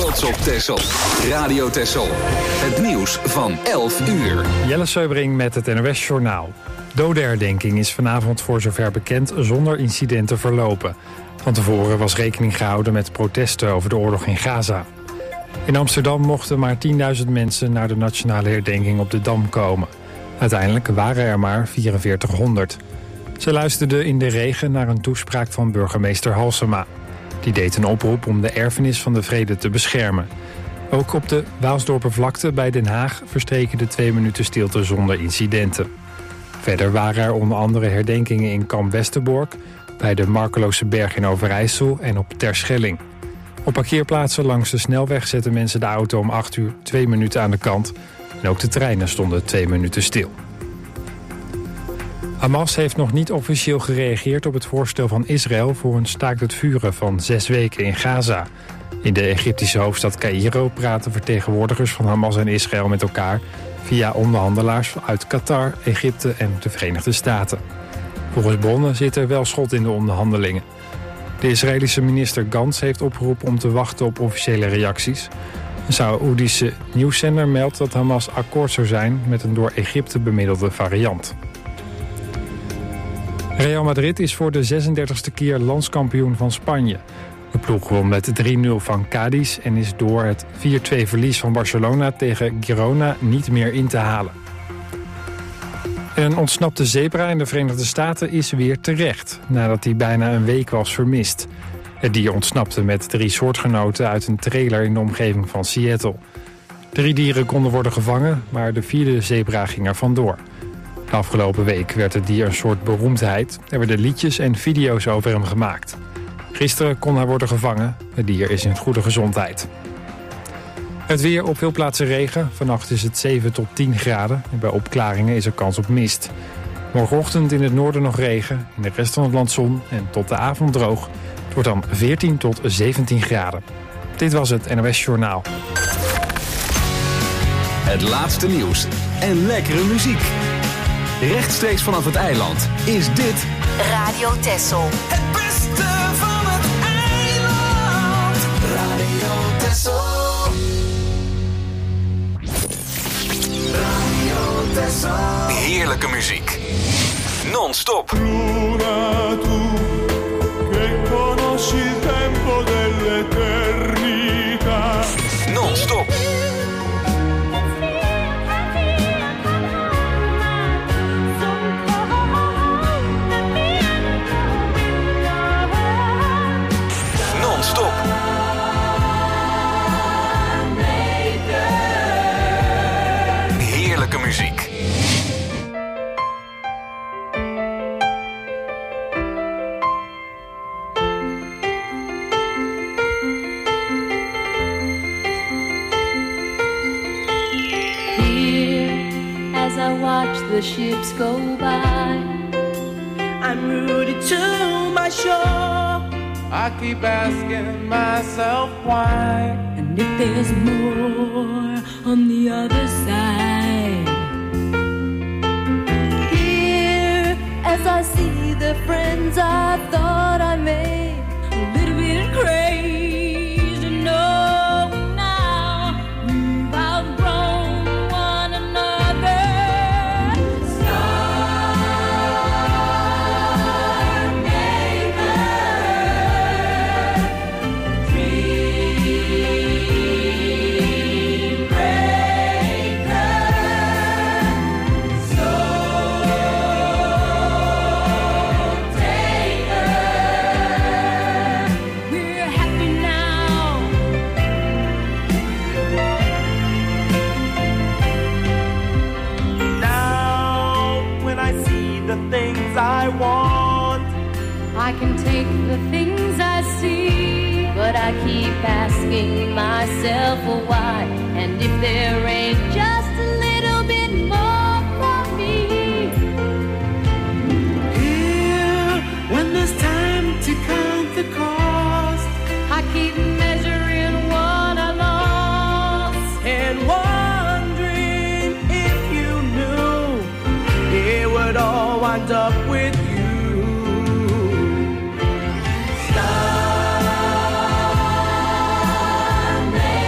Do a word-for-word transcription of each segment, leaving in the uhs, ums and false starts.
trots op Texel. Radio Texel. Het nieuws van elf uur. Jelle Seubring met het N O S-journaal. Dodenherdenking is vanavond voor zover bekend zonder incidenten verlopen. Van tevoren was rekening gehouden met protesten over de oorlog in Gaza. In Amsterdam mochten maar tienduizend mensen naar de nationale herdenking op de Dam komen. Uiteindelijk waren er maar vierenveertighonderd. Ze luisterden in de regen naar een toespraak van burgemeester Halsema. Die deed een oproep om de erfenis van de vrede te beschermen. Ook op de Waalsdorpervlakte bij Den Haag verstreken de twee minuten stilte zonder incidenten. Verder waren er onder andere herdenkingen in Kamp Westerbork, bij de Markeloze Berg in Overijssel en op Terschelling. Op parkeerplaatsen langs de snelweg zetten mensen de auto om acht uur twee minuten aan de kant. En ook de treinen stonden twee minuten stil. Hamas heeft nog niet officieel gereageerd op het voorstel van Israël voor een staakt het vuren van zes weken in Gaza. In de Egyptische hoofdstad Caïro praten vertegenwoordigers van Hamas en Israël met elkaar via onderhandelaars uit Qatar, Egypte en de Verenigde Staten. Volgens bronnen zit er wel schot in de onderhandelingen. De Israëlische minister Gantz heeft opgeroepen om te wachten op officiële reacties. Een Saoedische nieuwszender meldt dat Hamas akkoord zou zijn met een door Egypte bemiddelde variant. Real Madrid is voor de zesendertigste keer landskampioen van Spanje. De ploeg won met drie nul van Cádiz en is door het vier twee verlies van Barcelona tegen Girona niet meer in te halen. Een ontsnapte zebra in de Verenigde Staten is weer terecht, nadat hij bijna een week was vermist. Het dier ontsnapte met drie soortgenoten uit een trailer in de omgeving van Seattle. Drie dieren konden worden gevangen, maar de vierde zebra ging er vandoor. De afgelopen week werd het dier een soort beroemdheid. Er werden liedjes en video's over hem gemaakt. Gisteren kon hij worden gevangen. Het dier is in goede gezondheid. Het weer, op veel plaatsen regen. Vannacht is het zeven tot tien graden. En bij opklaringen is er kans op mist. Morgenochtend in het noorden nog regen. In de rest van het land zon en tot de avond droog. Het wordt dan veertien tot zeventien graden. Dit was het N O S Journaal. Het laatste nieuws en lekkere muziek. Rechtstreeks vanaf het eiland is dit Radio Texel. Het beste van het eiland. Radio Texel. Radio Texel. heerlijke muziek. Non-stop. Luna, tu che conosci il tempo dell'eternità. Non-stop. Non-stop. Heerlijke muziek. As I watch the ships go by, I'm rooted to my shore. I keep asking myself why. And if there's more on the other side. Here, as I see the friends I thought I made, a little bit crazy, no. I want. I can take the things I see, but I keep asking myself why. And if there ain't just a little bit more for me. Here, when there's time to count the cost, I keep measuring what I lost and wondering if you knew it would all wind up with you. Star Maker.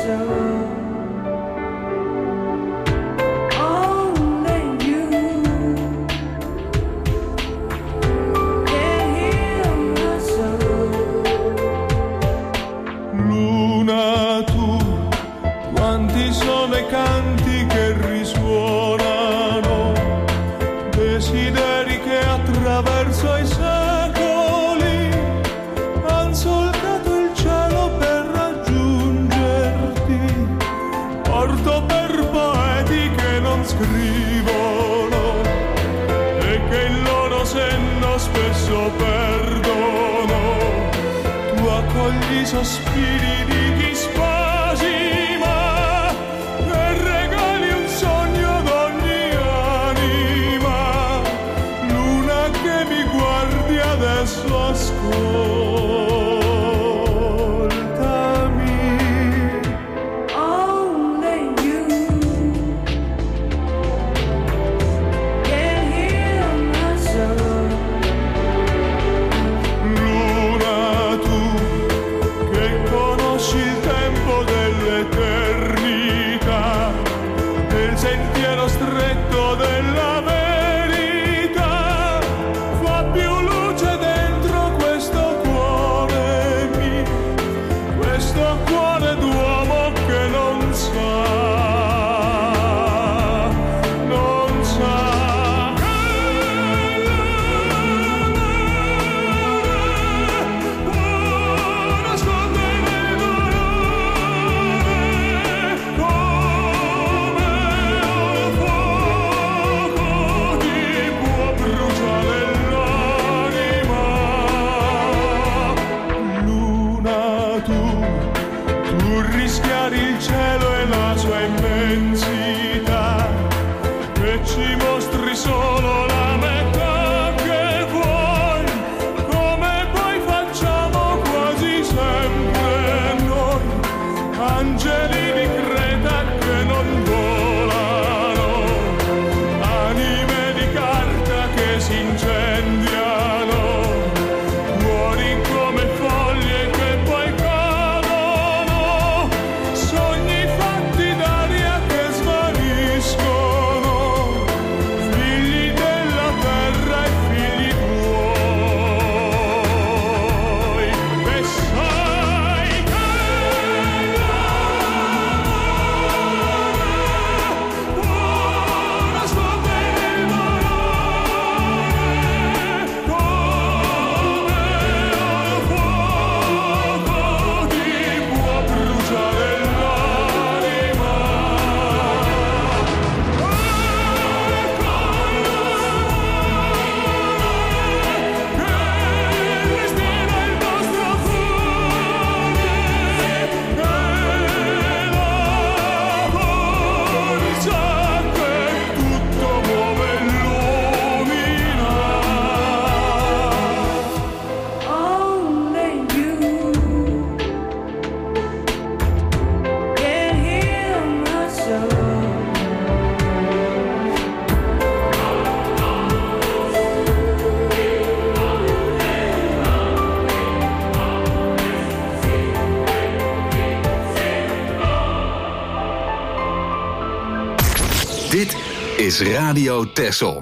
Dit is Radio Texel.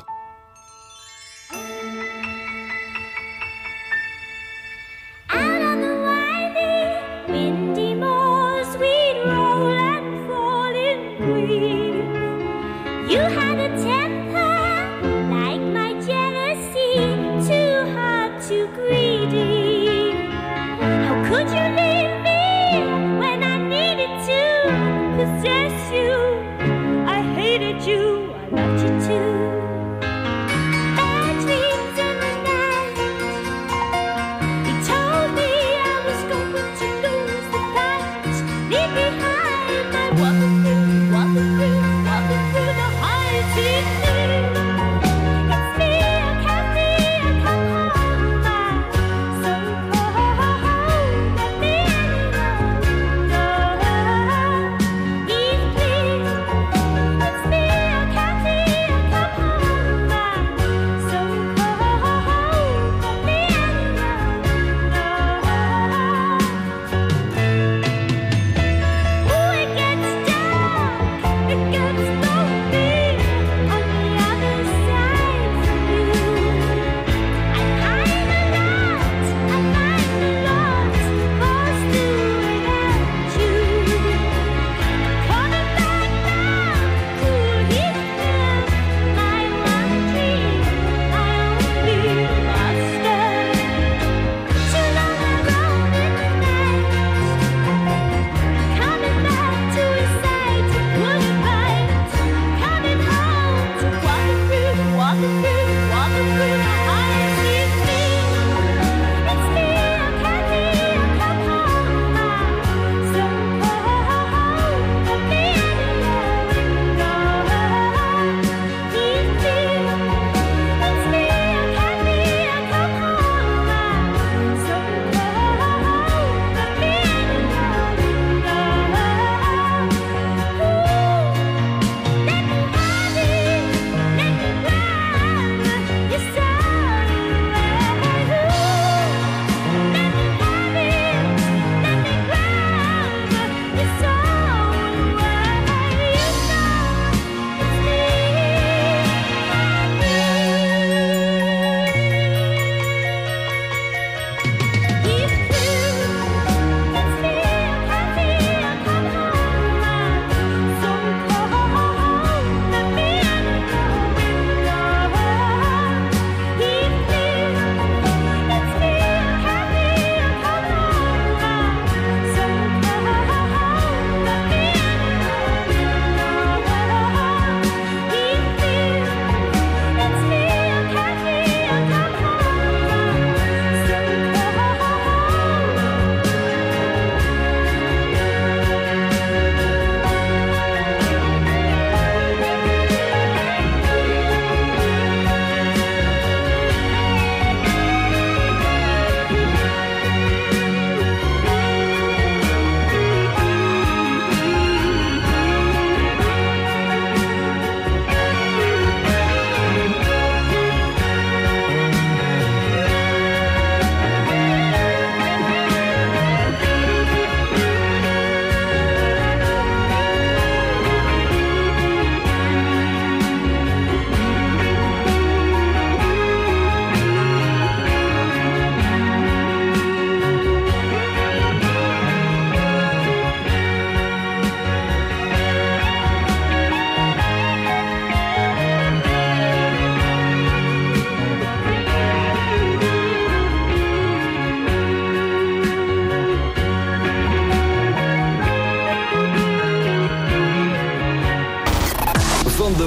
Please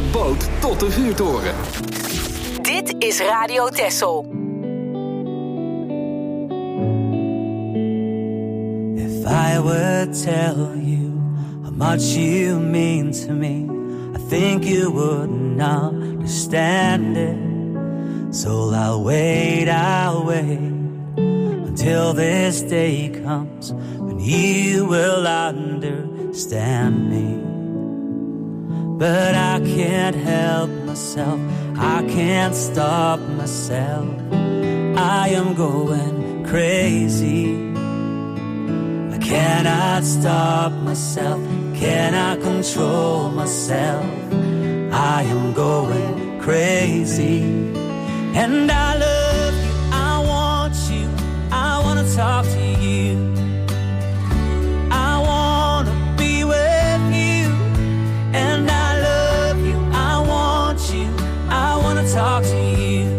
boot tot de vuurtoren. Dit is Radio Texel. If I would tell you how much you mean to me, I think you wouldn't understand it. So I'll wait, I'll wait until this day comes when you will understand me. But I can't help myself, I can't stop myself. I am going crazy. I cannot stop myself, cannot control myself. I am going crazy. And I love you, I want you, I want to talk to you. I want to be with you. And I love you, I want you, I want to talk to you.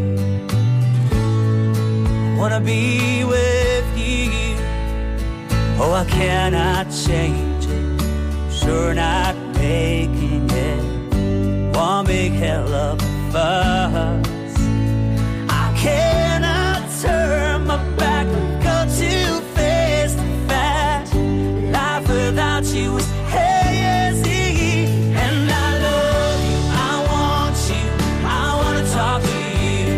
I want to be with you. Oh, I cannot change it, sure not making it one big hell of a fuss. Cannot turn my back, go too fast and fast. Life without you is hazy. And I love you, I want you, I want to talk to you.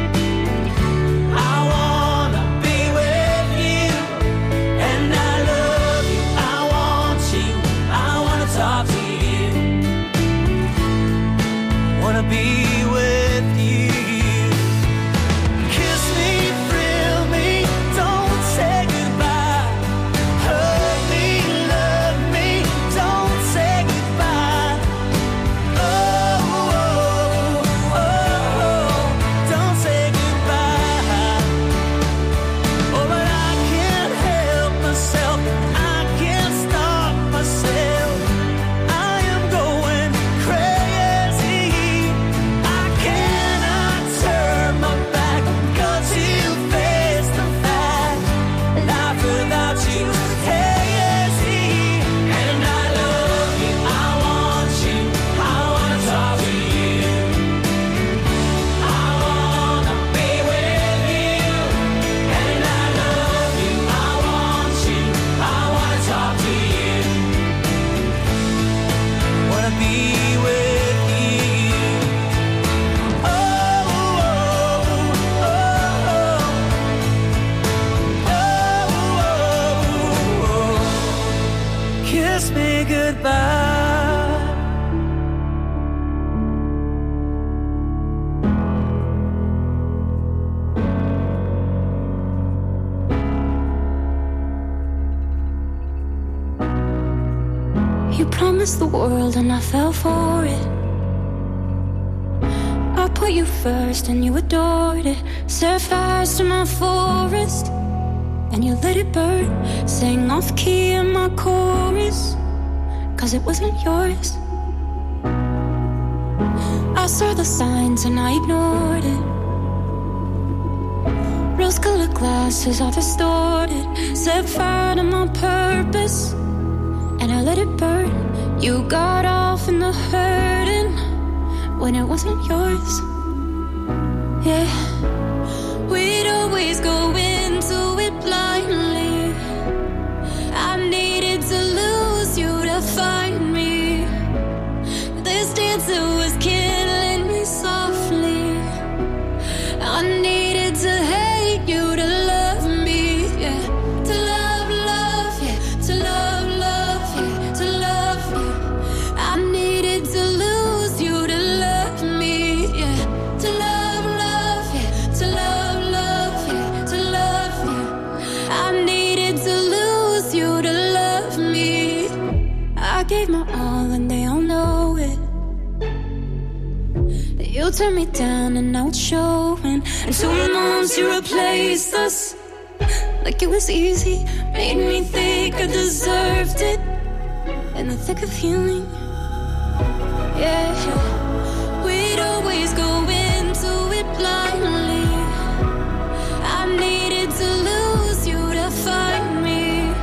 I want to be with you. And I love you, I want you, I want to talk to you. I want to be with you. The world and I fell for it. I put you first and you adored it. Set fires to my forest and you let it burn. Sang off key in my chorus, cause it wasn't yours. I saw the signs and I ignored it. Rose-colored glasses are distorted. Set fire to my purpose and I let it burn. You got off in the hurting when it wasn't yours. Yeah, we'd always go into it blindly. I needed to lose you to find me. This dancer was killing me softly. I needed to hate you to love me. Yeah, to love, love, yeah, to love, love, yeah, to love you. I needed to lose you to love me. Yeah, to love, love, yeah, to love, love, yeah, to love you. I needed to lose you to love me. I gave my all and they all know it. You turned me down and now it's showing. And two months you replaced us like it was easy. Made me think I deserved it in the thick of healing. Yeah, we'd always go into it blindly. I needed to lose you to find me.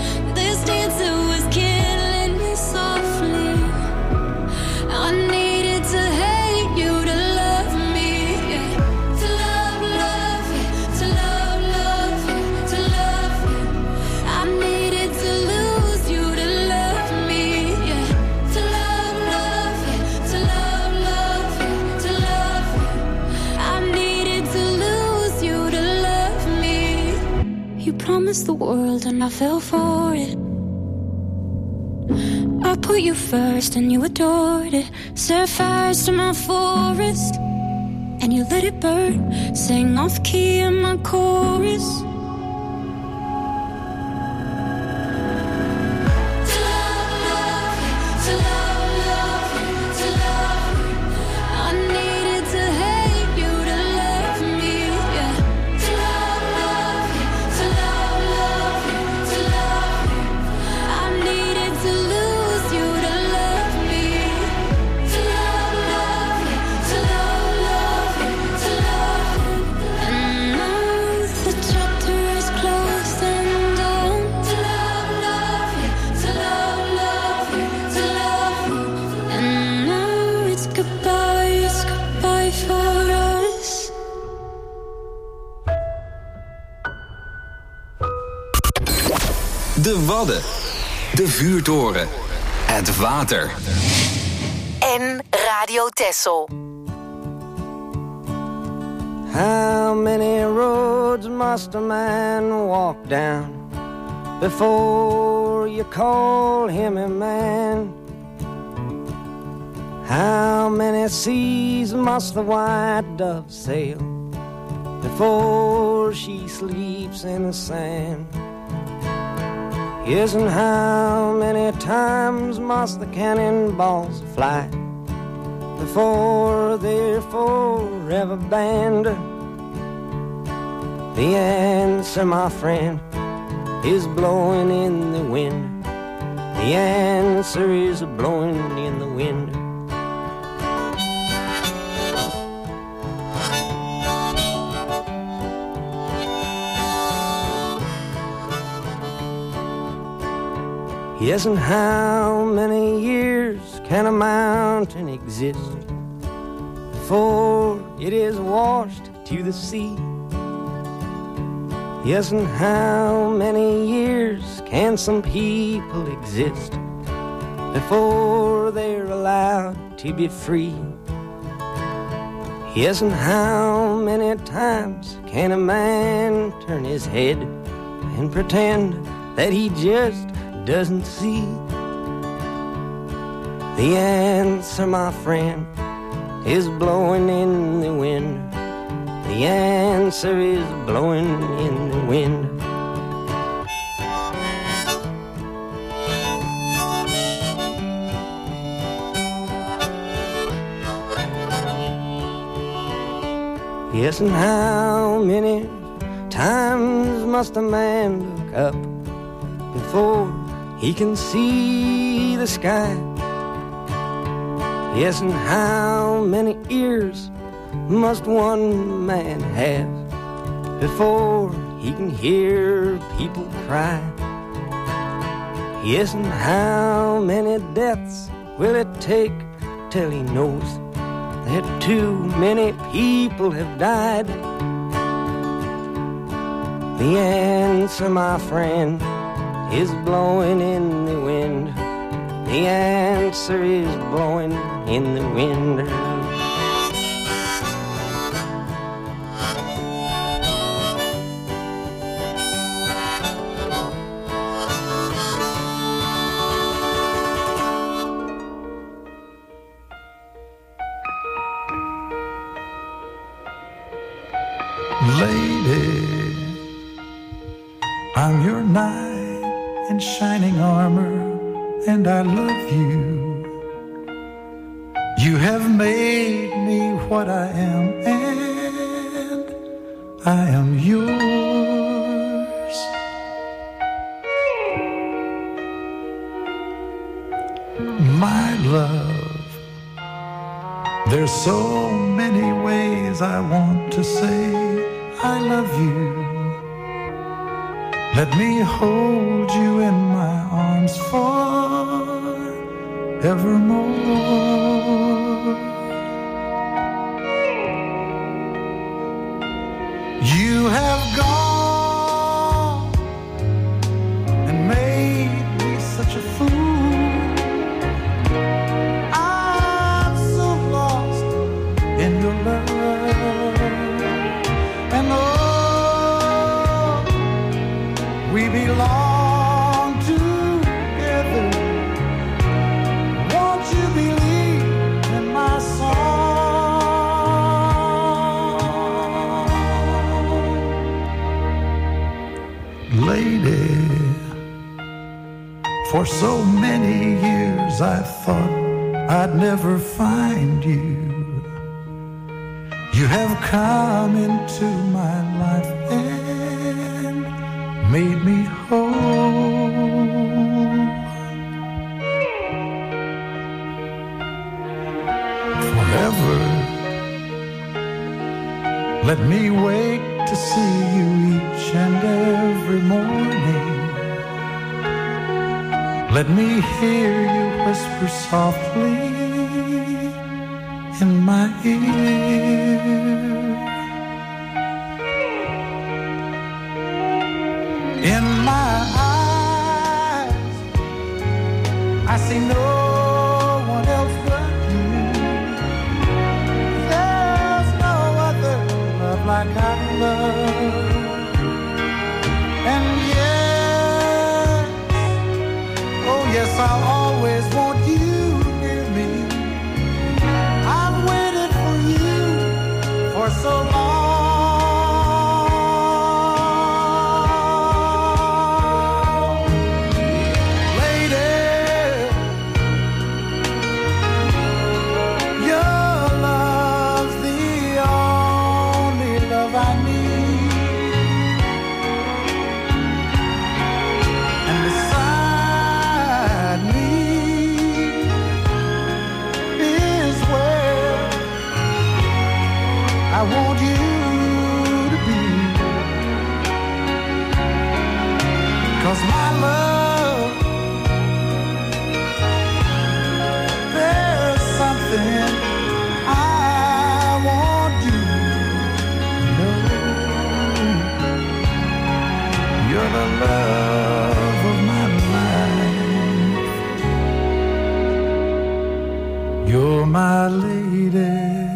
This dancer was killing me softly. I needed and I fell for it. I put you first and you adored it. Set fires to my forest and you let it burn. Sang off key in my chorus. De Wadden, de vuurtoren, het water. En Radio Texel. How many roads must a man walk down before you call him a man? How many seas must the white dove sail before she sleeps in the sand? Yes, and how many times must the cannonballs fly before they're forever banned? The answer, my friend, is blowing in the wind. The answer is blowing in the wind. Yes, and how many years can a mountain exist before it is washed to the sea? Yes, and how many years can some people exist before they're allowed to be free? Yes, and how many times can a man turn his head and pretend that he just doesn't see? The answer, my friend, is blowing in the wind. The answer is blowing in the wind. Yes, and how many times must a man look up before he can see the sky? Yes, and how many ears must one man have before he can hear people cry? Yes, and how many deaths will it take till he knows that too many people have died? The answer, my friend, is blowing in the wind. The answer is blowing in the wind. Lady, I'm your knight in shining armor, and I love you. You have made me what I am, and I am yours. My love, there's so many ways I want to say I love you. Let me hold you in my arms forevermore. You have gone and made me such a fool. I'm so lost in your love. And oh, we belong For so many years I thought I'd never find you. You have come into my life and made me whole. Forever, let me wake to see you each and every morning. Let me hear you whisper softly in my ear. In my eyes, I see no one else but you. There's no other love like I love. And yes, oh yes, I'll always want you near me. I've waited for you for so long. I want you to be, 'cause my love, there's something I want you to know. You're the love of my life. You're my lady.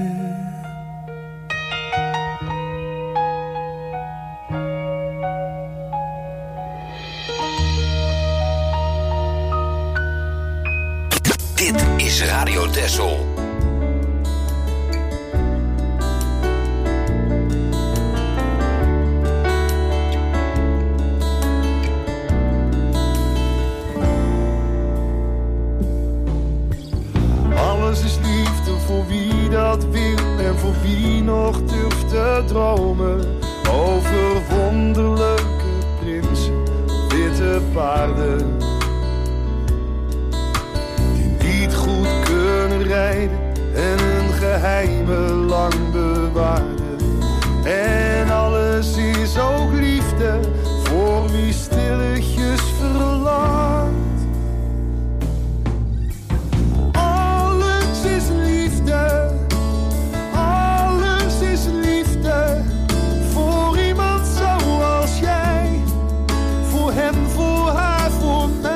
Radio Texel. Alles is liefde voor wie dat wil en voor wie nog durft te dromen. Over wonderlijke prinsen, witte paarden. Goed kunnen rijden en hun geheimen lang bewaren. En alles is ook liefde voor wie stilletjes verlangt. Alles is liefde, alles is liefde voor iemand zoals jij. Voor hem, voor haar, voor mij.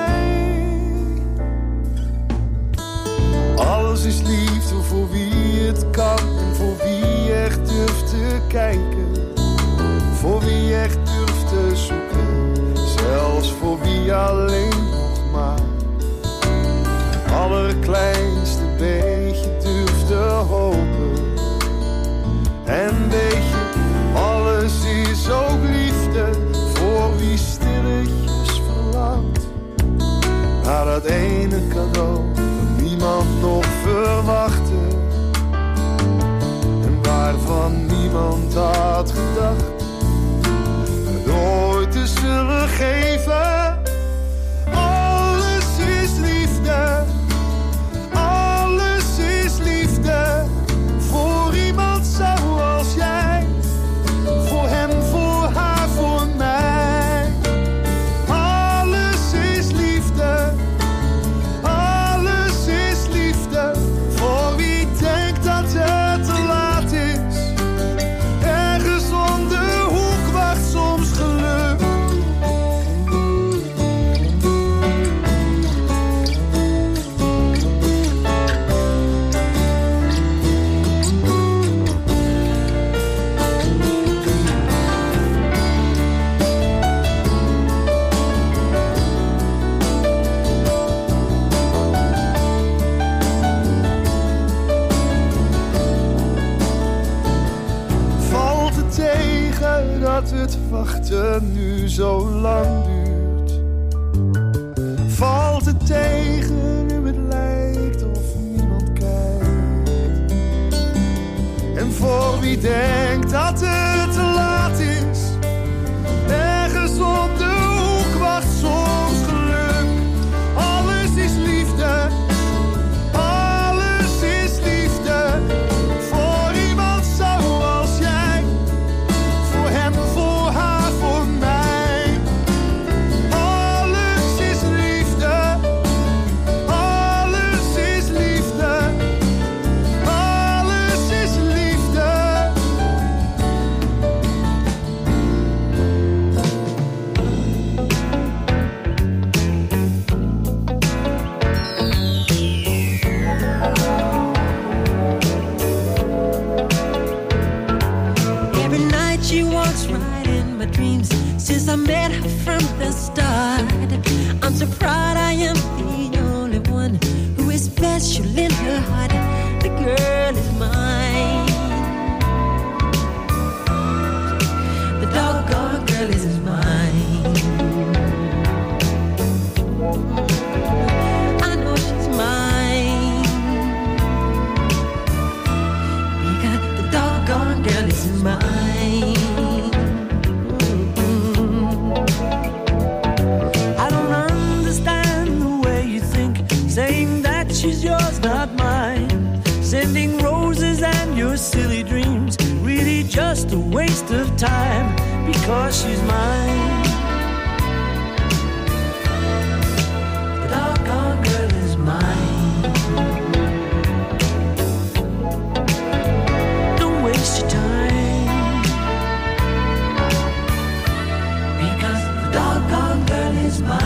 Alles is liefde voor wie het kan en voor wie echt durft te kijken. Voor wie echt durft te zoeken, zelfs voor wie alleen nog maar het allerkleinste beetje durft te hopen. En weet je, alles is ook liefde voor wie stilletjes verlangt naar dat ene cadeau. Niemand nog verwachtte en waarvan niemand had gedacht het ooit te zullen geven. Alles is liefde, alles is liefde voor iemand zoals jij. Voor hem, voor haar, voor mij. Alles is liefde. Voor wie denkt dat het te laat is. Ergens om de hoek wacht soms geluk. die denkt dat het te laat is. Ergens op de hoek wacht soms geluk. Alles is liefde, alles is liefde. Voor iemand zoals jij, voor hem, voor haar, voor mij. Alles is liefde, alles is liefde, alles is liefde. Every night she walks right in my dreams. Since I met her from the start, I'm so proud I am the only one who is special in her heart. The girl is mine. The doggone girl is mine. I know she's mine. Because the doggone girl is mine. I don't understand the way you think, saying that she's yours, not mine. Sending roses and your silly dreams, really just a waste of time, because she's mine. The doggone girl is mine. Don't waste your time, because the doggone girl is mine.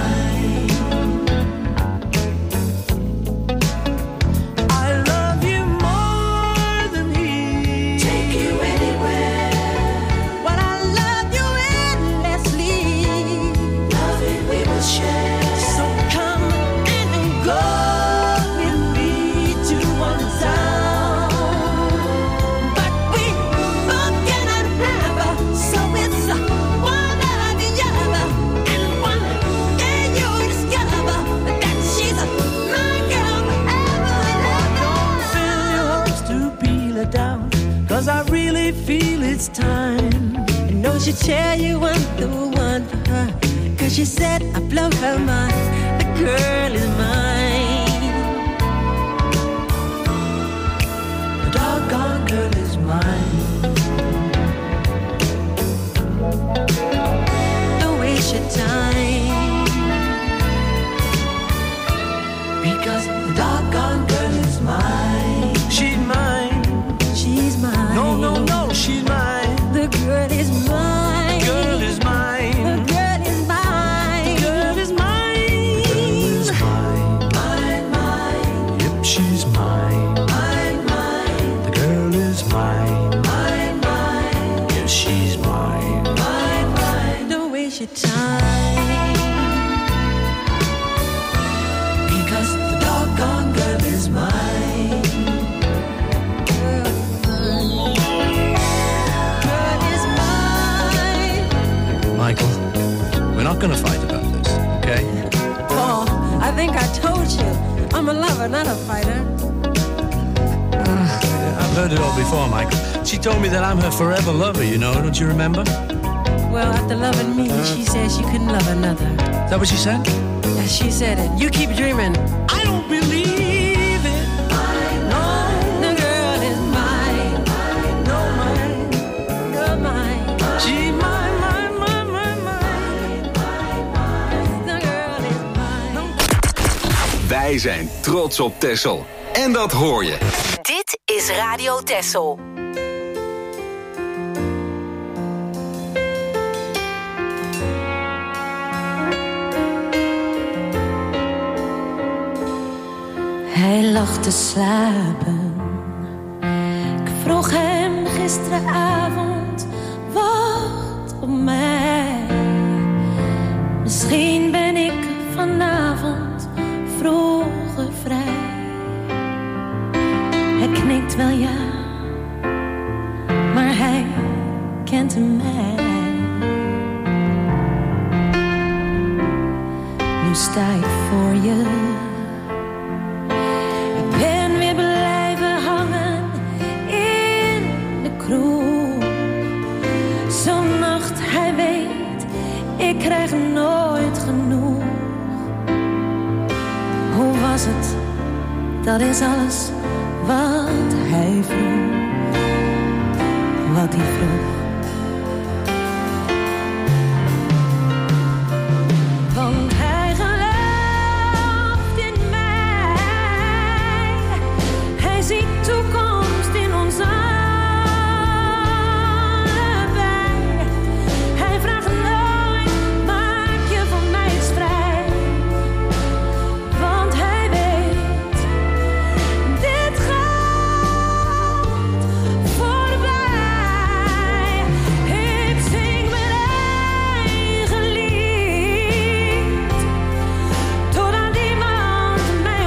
I love you more than he. Take you anywhere. But I love you endlessly. Love it we will share. So come and go with me to one town. But we both cannot have, so it's a one or the other. And one day you discover that she's my girl forever and ever. Don't fill your hopes to be let down, 'cause I really feel it's time. I know she'll tell you I'm the one for her, 'cause she said I blow her mind. The girl is mine. The doggone girl is mine. Don't waste your time, because the doggone girl is mine. She's mine. She's mine. No, no, no, she's mine. The girl is mine. Girl is mine. The girl is mine. Girl is mine. Girl is mine. Mine, mine. Yep, she's mine. Mine, mine. The girl is mine. Mine, mine. Yes, she's mine. Mine, mine. Don't waste your time, because the doggone girl is mine. Girl is mine. Michael, we're not going to fight about this, okay? Paul, I think I told you, I'm a lover, not a fighter. I've heard it all before, Michael. She told me that I'm her forever lover, you know, don't you remember? Well, after loving me, she said she couldn't love another. Is that what she said? Yeah, she said it. You keep dreaming. I don't believe it. No, the girl is mine. No, mine. You're mine. She's mine, mine, mine, mine, mine. The girl is mine. Wij zijn trots op Texel. En dat hoor je. Dit is Radio Texel. Hij lag te slapen. Ik vroeg hem gisteravond, wacht op mij. Misschien ben ik vanavond vroeger vrij. Hij knikt wel ja, maar hij kent mij. Nu sta ik voor je. Ik ben weer blijven hangen in de kroeg. krijg nooit genoeg. Hoe was het? Dat is alles wat hij vroeg. Wat hij vroeg. Want hij gelooft in mij. Hij ziet toekomst in ons allebei. Hij vraagt nooit, maak je van mij eens vrij. Want hij weet, dit gaat voorbij. Ik zing mijn eigen lied, totdat iemand mij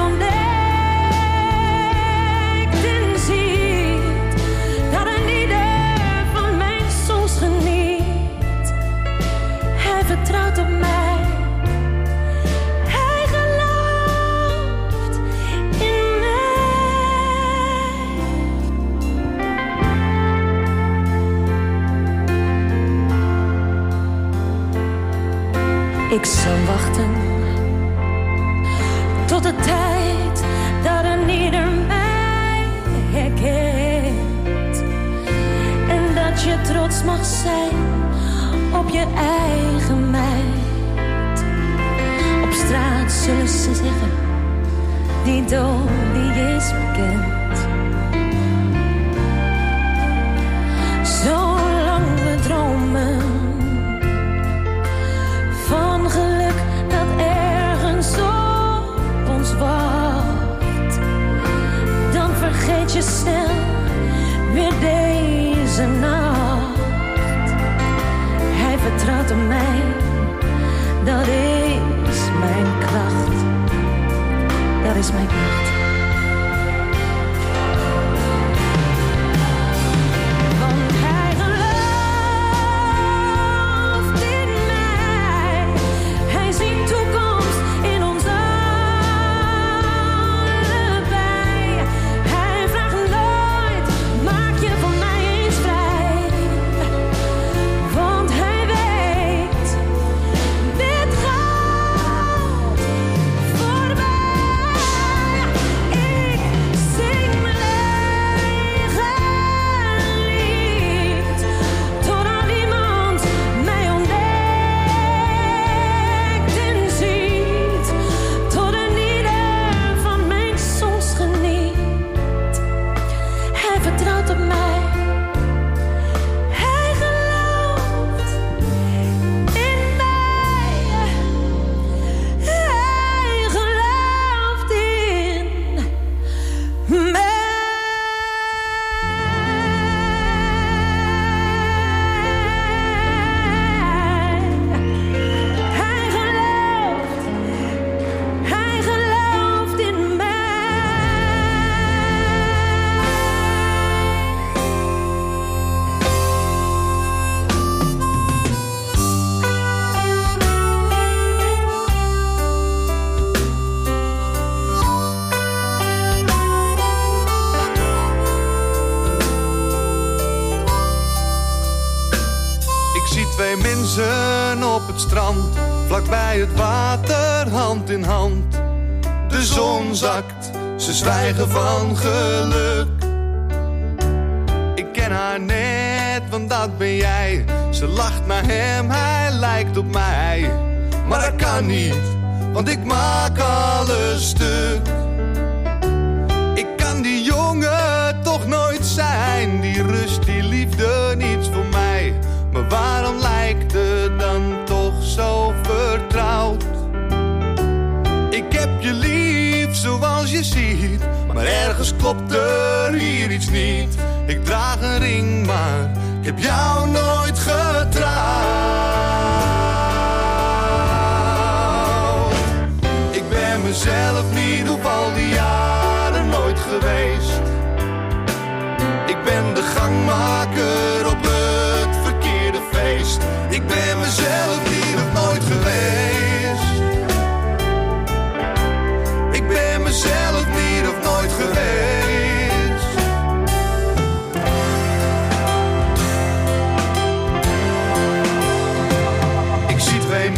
ontdekt en ziet dat een ieder van mijn songs geniet. Hij vertrouwt op mij. Hij gelooft in mij. Ik zal wachten tot de tijd dat een ieder mij herkent. En dat je trots mag zijn op je eigen meid. Op straat zullen ze zeggen, die Dolly is bekend. Zolang we dromen van geluk dat ergens op ons wacht, dan vergeet je snel weer deze nacht. Hij vertrouwt op mij, dat is mijn kracht. Dat is mijn kracht. Want hij gelooft in mij. Hij ziet toekomst in ons allebei. Hij vraagt nooit, maak je van mij eens vrij. Want hij weet, dit gaat voorbij. Ik zing mijn eigen lied, totdat iemand mij ontdekt en ziet. Tot een ieder van mijn songs geniet. Hij vertrouwt op mij. Hij gelooft in mij. Hij gelooft in mij. Hij gelooft, hij gelooft in mij. Ik zie twee mensen op het strand, vlakbij het water, hand in hand. De zon zakt, ze zwijgen van geluk. Ik ken haar net, want dat ben jij. Ze lacht naar hem, hij lijkt op mij. Maar dat kan niet, want ik maak alles stuk. Ik kan die jongen toch nooit zijn. Die rust, die liefde, niets voor mij. Maar waarom lijkt het dan toch zo vertrouwd? Ik heb je lief zoals je ziet, maar ergens klopt er hier iets niet. Ik draag een ring, maar ik heb jou nooit getrouwd. Ik ben mezelf niet op al die jaren nooit geweest. Ik ben de gangmaker op het verkeerde feest. Ik ben mezelf niet of nooit geweest. Ik ben mezelf niet of nooit geweest. Ik zie twee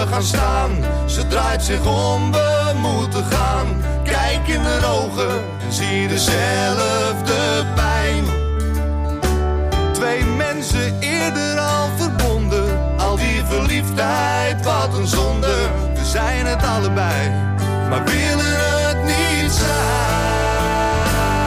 we gaan staan. Ze draait zich om, we moeten gaan. Kijk in haar ogen en zie dezelfde pijn. Twee mensen eerder al verbonden. Al die verliefdheid, wat een zonde. We zijn het allebei, maar willen het niet zijn.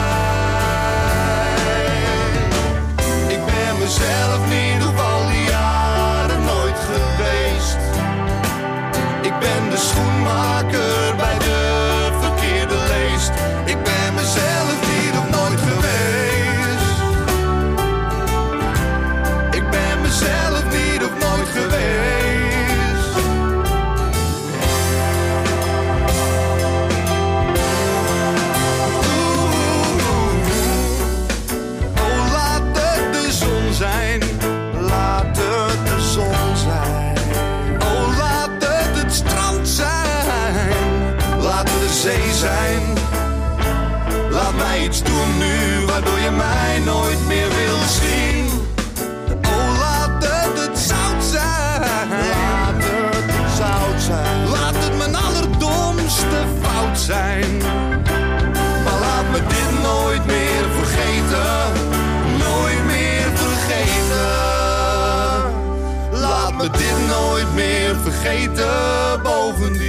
Ik ben mezelf niet op al die jaren nooit geweest. Ik ben de schoenmaker bij de verkeerde leest. Ik ben mezelf niet of nooit geweest. Ik ben mezelf niet of nooit geweest. Zijn. Laat het de zon zijn. Oh, laat het het strand zijn. Laat het de zee zijn. Laat mij iets doen nu, waardoor je mij nooit meer wil zien. Oh, laat het het zout zijn. Laat het het zout zijn. Laat het mijn allerdomste fout zijn. Maar laat me dit nooit meer vergeten. Nooit meer vergeten. Laat me dit nooit meer vergeten. Bovendien,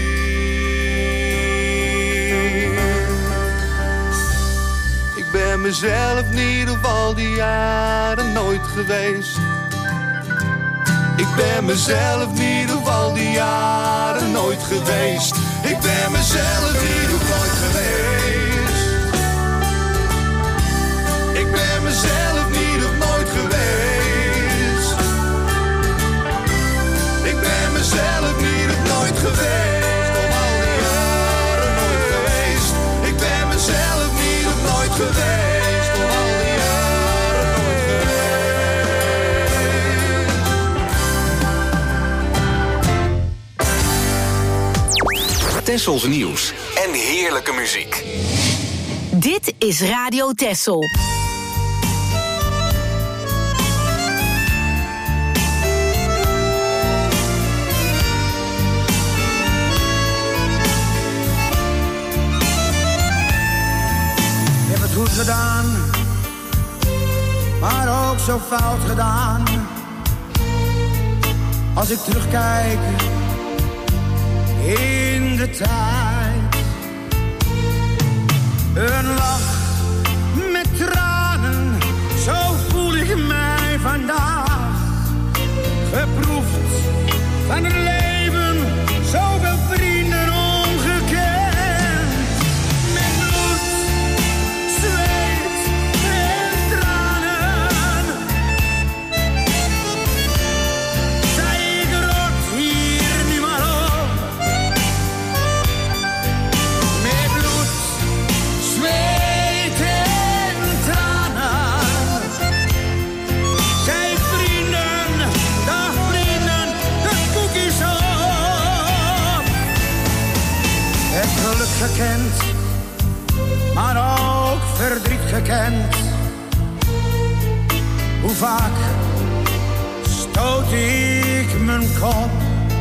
ik ben mezelf niet op al die jaren nooit geweest. Ik ben mezelf niet op al die jaren nooit geweest. Ik ben mezelf niet op nooit geweest. Ik ben mezelf niet of nooit geweest. Ik ben mezelf niet of nooit geweest. Om al die jaren nooit geweest. Ik ben mezelf niet of nooit geweest. Om al die jaren nooit geweest. Tessels nieuws en heerlijke muziek. Dit is Radio Tessel. Goed gedaan, maar ook zo fout gedaan. Als ik terugkijk in de tijd. Een lach met tranen, zo voel ik mij vandaag. Geproefd van het leven, zoveel vrienden ongekend. Gekend, maar ook verdriet gekend. Hoe vaak stoot ik mijn kop,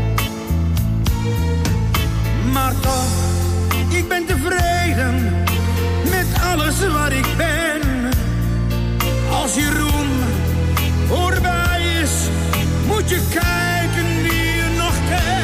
maar toch, ik ben tevreden met alles wat ik ben. Als je roem voorbij is, moet je kijken wie je nog kent.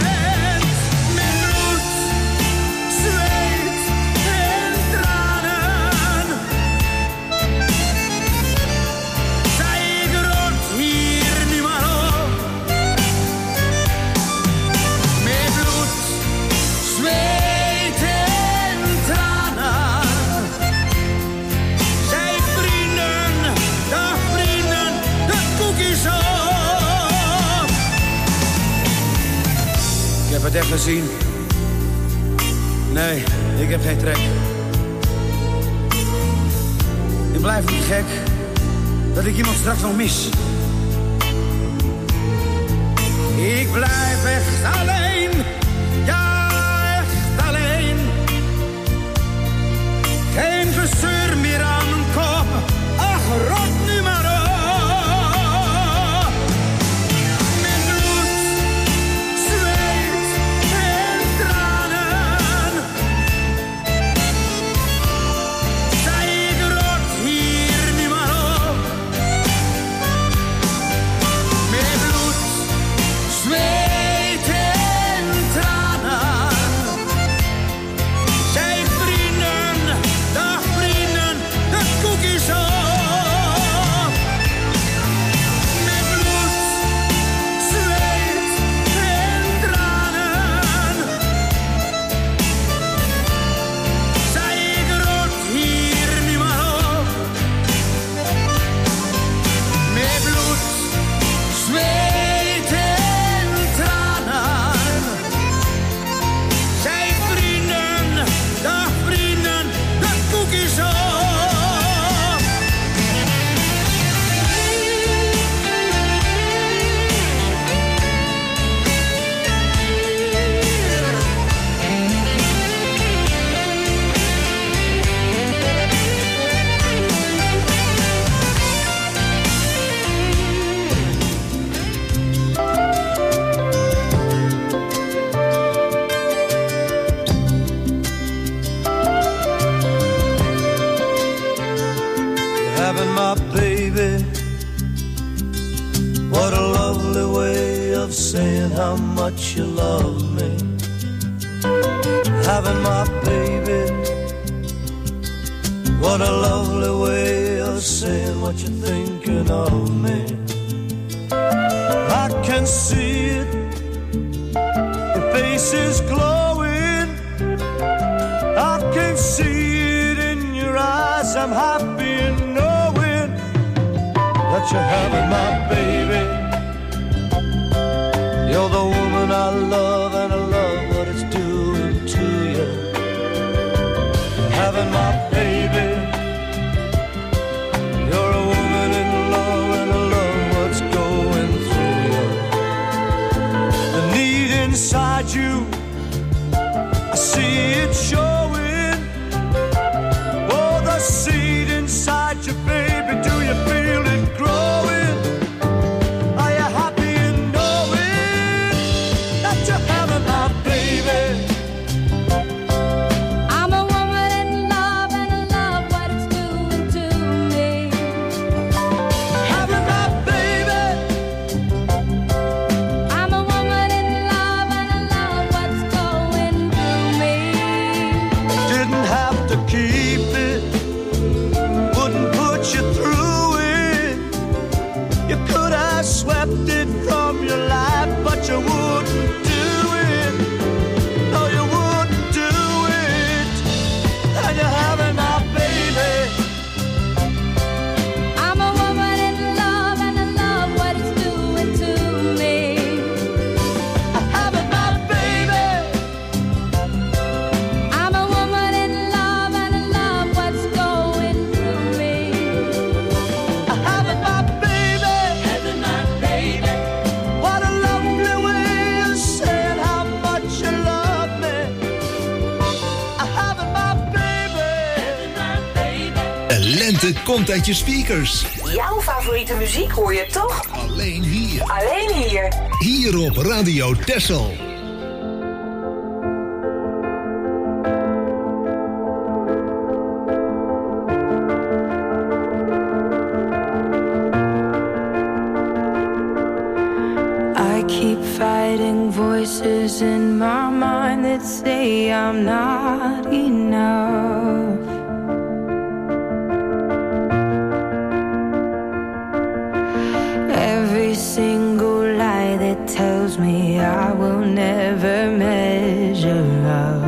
Ik heb het echt gezien. Nee, ik heb geen trek. Ik blijf niet gek dat ik iemand straks nog mis. Ik blijf echt alleen. Ja, echt alleen. Geen gezeur meer aan mijn kop. Ach, rot nu maar op. Met bloed, zweet much you love me. Having my baby, what a lovely way of saying what you're thinking of me. I can see it, your face is glowing. I can see it in your eyes. I'm happy in knowing that you're having my baby. You're the woman I love, and I love what it's doing to you. Having my baby. You're a woman in love, and I love what's going through you. The need inside you, I see it showing. Oh, the seed inside you, baby, do you feel it growing? Are you happy in knowing that you're having my baby? I'm a woman in love, and I love what it's doing to me. Having my baby. I'm a woman in love, and I love what's going through me. Didn't have to keep it, wouldn't put you through it. You could have swept it from your life, but you wouldn't do it. No, you wouldn't do it. And you're having my baby. I'm a woman in love, and I love what it's doing to me. Having my baby. I'm a woman in love, and I love what's going through me. Having my baby. Having my baby. What a lovely way of saying how much you love me. Having my baby. Having my baby. De lente komt uit je speakers. Jouw favoriete muziek hoor je toch? Alleen hier. Alleen hier. Hier op Radio Texel. I keep fighting voices in my mind that say I'm not enough. Every single lie that tells me I will never measure up.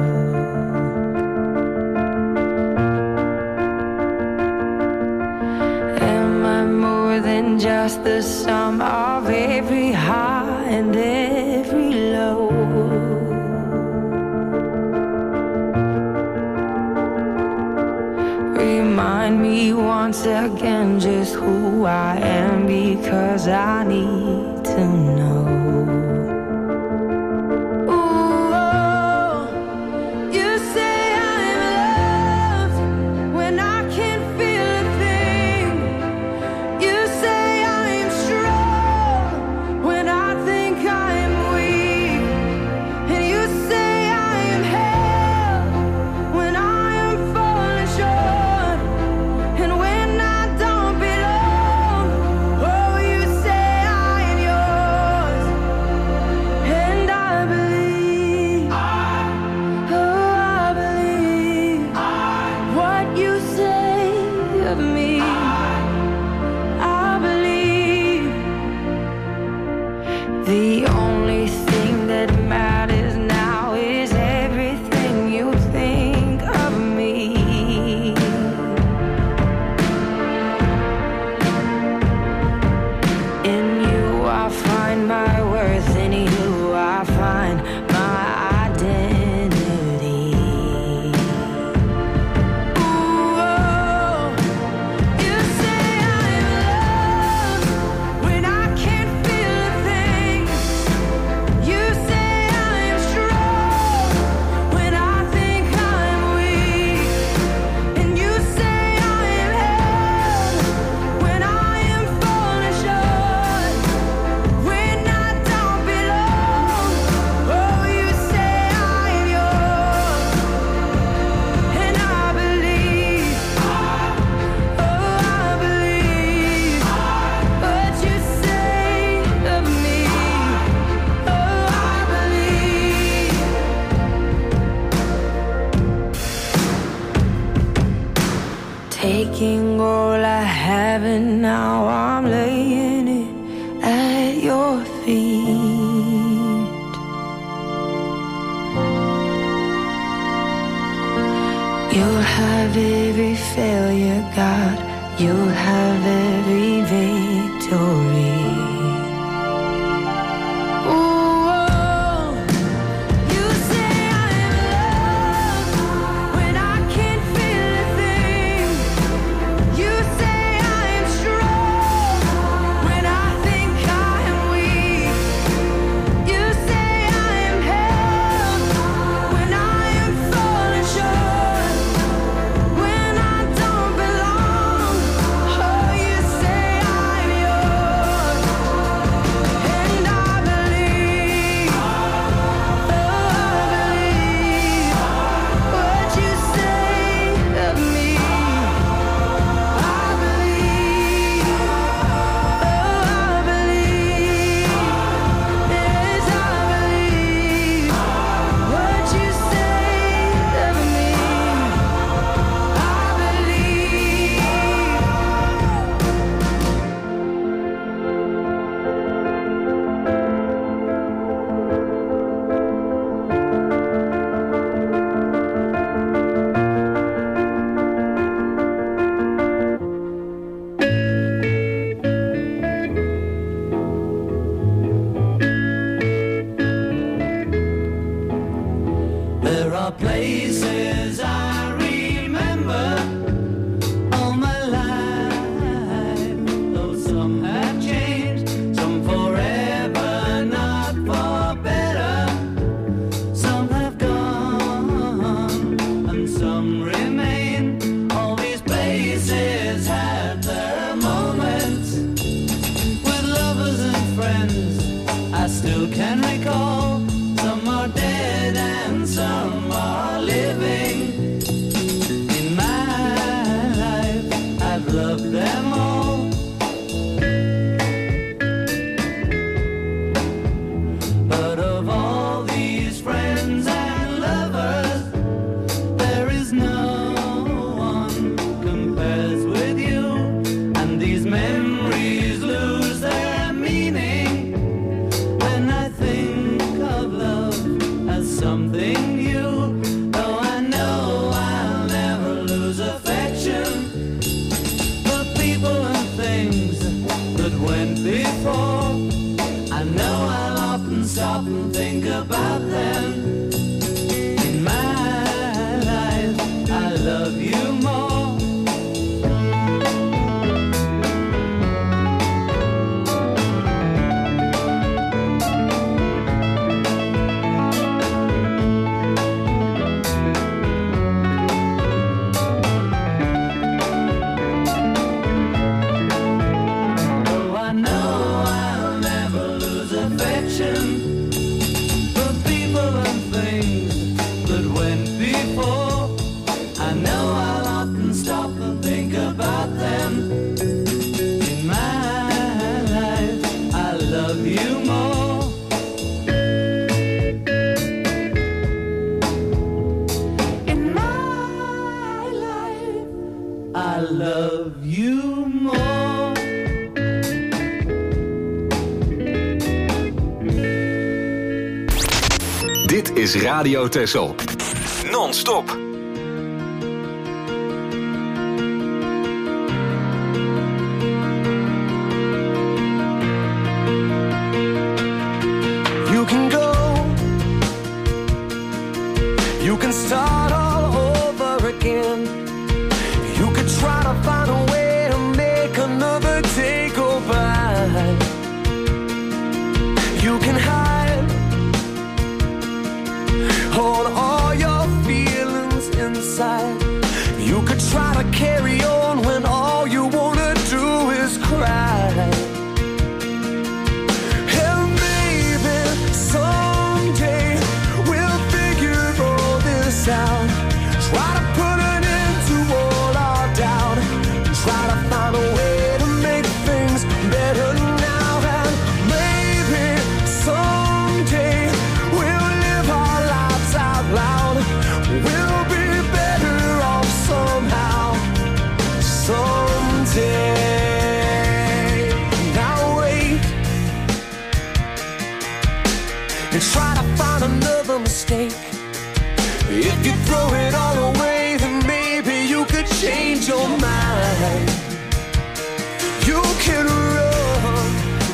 Am I more than just the sum of every high and every low? Remind me once again just who I am, because I need to know. Ooh, oh, you say I'm loved when I can't feel a thing. You say I'm strong when I think I'm weak. And you say I am held when I am falling short. And when I don't belong, oh, you say I am yours. taking all I have and now I'm laying it at your feet. You'll have every failure, God. You'll have every victory. Is Radio Texel. Non-stop. You can go. You can start all over again. You could try to find a way to make another day go by. You can hide hold all your feelings inside. You could try to carry on when all you wanna do is cry. And maybe someday we'll figure all this out. Try to put an end to all our doubt. Try to find a way to make things better now. And maybe someday we'll live our lives out loud. We'll be better off somehow. So If you throw it all away, then maybe you could change your mind. You can run,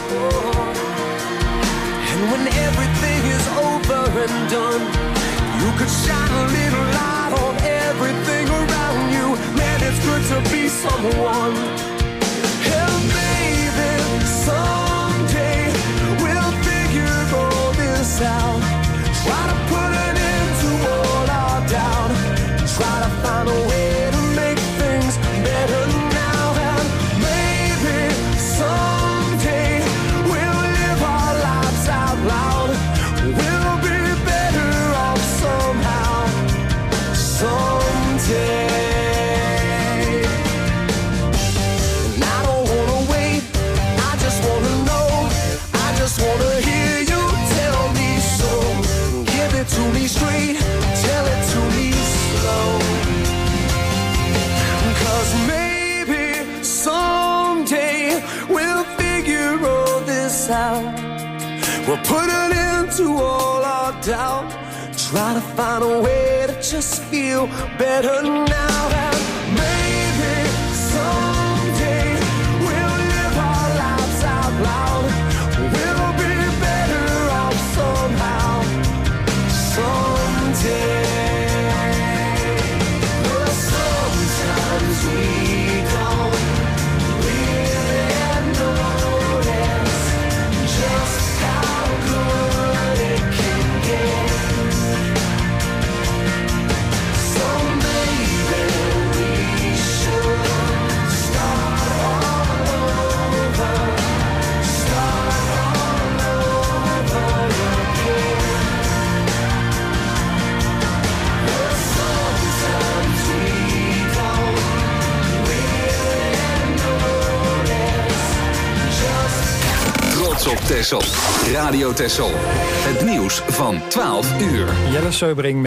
and when everything is over and done, you could shine a little light on everything around you. Man, it's good to be someone. And maybe someday we'll figure all this out. Try to put an end to all our doubt. Try to find a way to make things better now. And maybe someday we'll live our lives out loud. We'll be better off somehow. Someday. And I don't wanna wait, I just wanna know. I just wanna hear you tell me so. Give it to me straight, tell it to me slow. Cause maybe someday we'll figure all this out. We'll put an end to all our doubt. Try to find a way to just feel better now. And maybe someday we'll live our lives out loud. We'll be better off somehow. Someday. Well, sometimes we don't really notice just how good it can get. So maybe we should start all over, start all over again. Well, sometimes we don't really notice just Trots op Texel. Radio Texel. Het nieuws van twaalf uur. Jelle Seubring